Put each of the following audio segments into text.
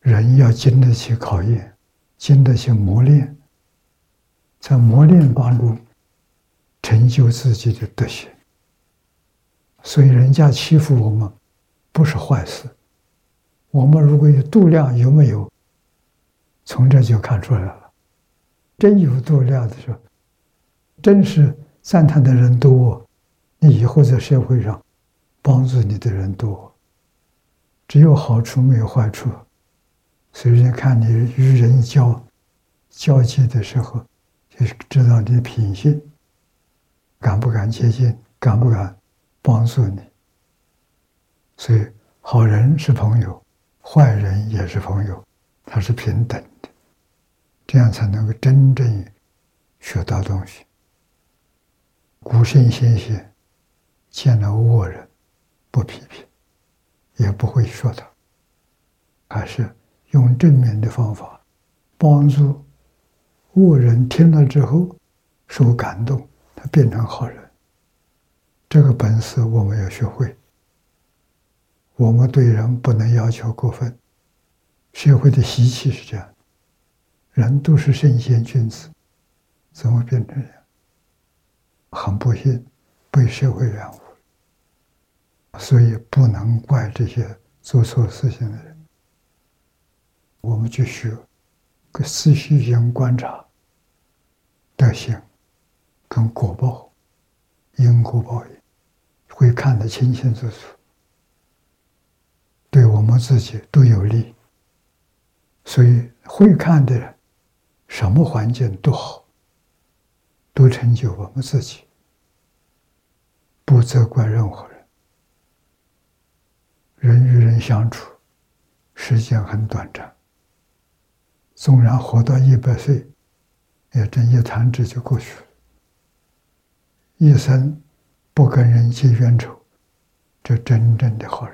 人要经得起考验，经得起磨练，在磨练当中成就自己的德行。所以人家欺负我们不是坏事，我们如果有度量，有没有，从这就看出来了。真有度量的时候，真是赞叹的人多，你以后在社会上帮助你的人多，只有好处没有坏处。所以人家看你与人交际的时候，就知道你的品性，敢不敢接近，敢不敢帮助你。所以好人是朋友，坏人也是朋友，他是平等的，这样才能够真正学到东西。古圣先贤见了恶人不批评，也不会说他，还是用正面的方法帮助恶人，听了之后受感动，他变成好人。这个本事我们要学会。我们对人不能要求过分，社会的习气是这样，人都是圣贤君子，怎么变成这样？很不幸被社会染污，所以不能怪这些做错事情的人。我们就学个思绪性观察德行跟果报，因果报应，会看得清清楚楚，对我们自己都有利。所以会看的人，什么环境都好，都成就我们自己，不责怪任何人。人与人相处，时间很短暂，纵然活到100岁，也真一弹指就过去了。一生不跟人结冤仇，这真正的好人。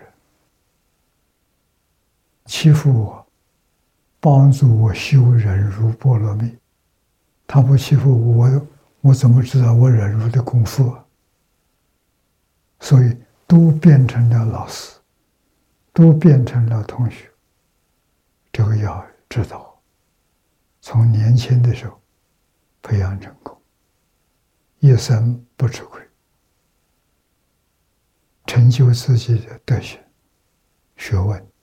欺负我，帮助我修忍辱波罗蜜，他不欺负我，我怎么知道我忍辱的功夫啊？所以都变成了老师，都变成了同学。这个要知道，从年轻的时候培养成功，一生不吃亏，成就自己的德行、学问。